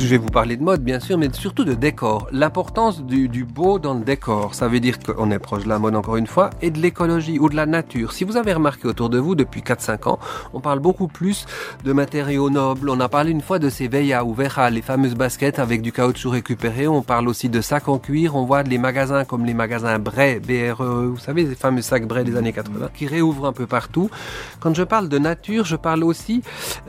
Je vais vous parler de mode, bien sûr, mais surtout de décor. L'importance du beau dans le décor. Ça veut dire qu'on est proche de la mode, encore une fois, et de l'écologie ou de la nature. Si vous avez remarqué autour de vous, depuis 4-5 ans, on parle beaucoup plus de matériaux nobles. On a parlé une fois de ces Veja ou Vera, les fameuses baskets avec du caoutchouc récupéré. On parle aussi de sacs en cuir. On voit les magasins comme les magasins Bray, BRE, vous savez, les fameux sacs Bray des années 80, qui réouvrent un peu partout. Quand je parle de nature, je parle aussi,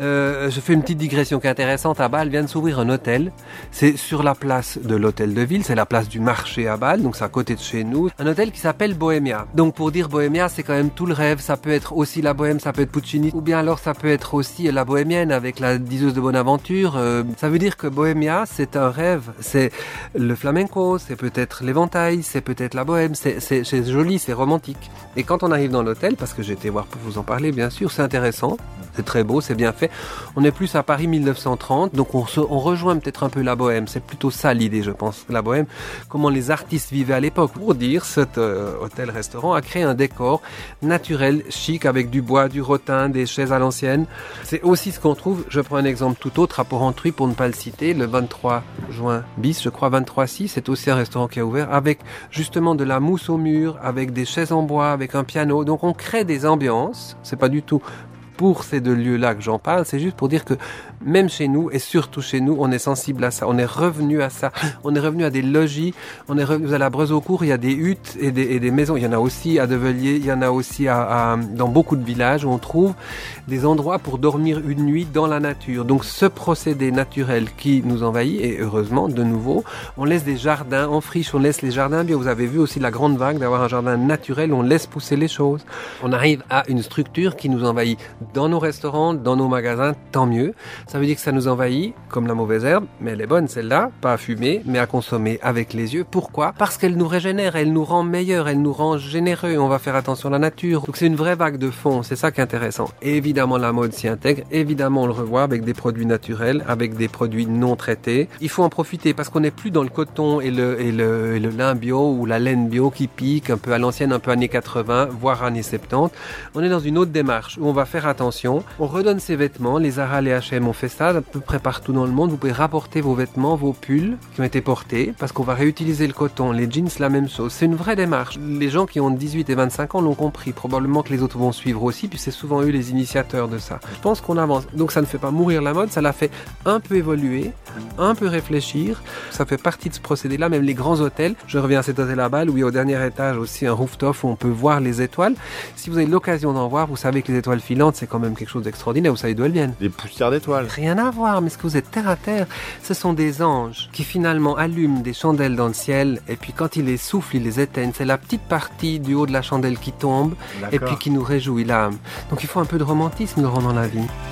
je fais une petite digression qui est intéressante. À Bâle vient de s'ouvrir un hôtel. C'est sur la place de l'hôtel de ville, c'est la place du marché à Bâle, donc c'est à côté de chez nous. Un hôtel qui s'appelle Bohémia. Donc pour dire Bohémia, c'est quand même tout le rêve. Ça peut être aussi la bohème, ça peut être Puccini, ou bien alors ça peut être aussi la bohémienne avec la diseuse de Bonaventure. Ça veut dire que Bohémia, c'est un rêve. C'est le flamenco, c'est peut-être l'éventail, c'est peut-être la bohème. C'est joli, c'est romantique. Et quand on arrive dans l'hôtel, parce que j'ai été voir pour vous en parler, bien sûr, c'est intéressant. C'est très beau, c'est bien fait. On est plus à Paris 1930, donc on rejoint peut-être un peu la bohème. C'est plutôt ça l'idée, je pense. La bohème, comment les artistes vivaient à l'époque. Pour dire, cet hôtel-restaurant a créé un décor naturel, chic, avec du bois, du rotin, des chaises à l'ancienne. C'est aussi ce qu'on trouve, je prends un exemple tout autre, à Porrentruy, pour ne pas le citer, le 23 juin bis, je crois 23-6, c'est aussi un restaurant qui a ouvert, avec justement de la mousse au mur, avec des chaises en bois, avec un piano. Donc on crée des ambiances, c'est pas du tout pour ces deux lieux-là que j'en parle, c'est juste pour dire que même chez nous, et surtout chez nous, on est sensible à ça, on est revenu à ça, on est revenu à des logis, on est revenu à la Breuze-au-Court, il y a des huttes et des maisons, il y en a aussi à Develier, il y en a aussi dans beaucoup de villages où on trouve des endroits pour dormir une nuit dans la nature. Donc ce procédé naturel qui nous envahit, et heureusement, de nouveau, on laisse des jardins en friche, on laisse les jardins bien. Vous avez vu aussi la grande vague d'avoir un jardin naturel, on laisse pousser les choses. On arrive à une structure qui nous envahit dans nos restaurants, dans nos magasins, tant mieux. Ça veut dire que ça nous envahit comme la mauvaise herbe, mais elle est bonne celle-là, pas à fumer, mais à consommer avec les yeux. Pourquoi ? Parce qu'elle nous régénère, elle nous rend meilleurs, elle nous rend généreux, on va faire attention à la nature. Donc c'est une vraie vague de fond, c'est ça qui est intéressant. Et évidemment la mode s'y intègre, évidemment on le revoit avec des produits naturels, avec des produits non traités. Il faut en profiter parce qu'on n'est plus dans le coton et le lin bio ou la laine bio qui pique, un peu à l'ancienne, un peu années 80, voire années 70. On est dans une autre démarche où on va faire attention, on redonne ses vêtements, les Zara, les H&M ont fait ça à peu près partout dans le monde. Vous pouvez rapporter vos vêtements, vos pulls qui ont été portés parce qu'on va réutiliser le coton, les jeans, la même chose. C'est une vraie démarche. Les gens qui ont 18 et 25 ans l'ont compris. Probablement que les autres vont suivre aussi, puis c'est souvent eux les initiateurs de ça. Je pense qu'on avance. Donc ça ne fait pas mourir la mode, ça la fait un peu évoluer, un peu réfléchir. Ça fait partie de ce procédé-là, même les grands hôtels. Je reviens à cet hôtel à Bâle où il y a au dernier étage aussi un rooftop où on peut voir les étoiles. Si vous avez l'occasion d'en voir, vous savez que les étoiles filantes, c'est quand même quelque chose d'extraordinaire. Vous savez d'où elles viennent? Des poussières d'étoiles. Rien à voir, mais est-ce que vous êtes terre à terre? Ce sont des anges qui finalement allument des chandelles dans le ciel et puis quand ils les soufflent, ils les éteignent. C'est la petite partie du haut de la chandelle qui tombe et puis qui nous réjouit l'âme. Donc il faut un peu de romantisme, Laurent, dans la vie.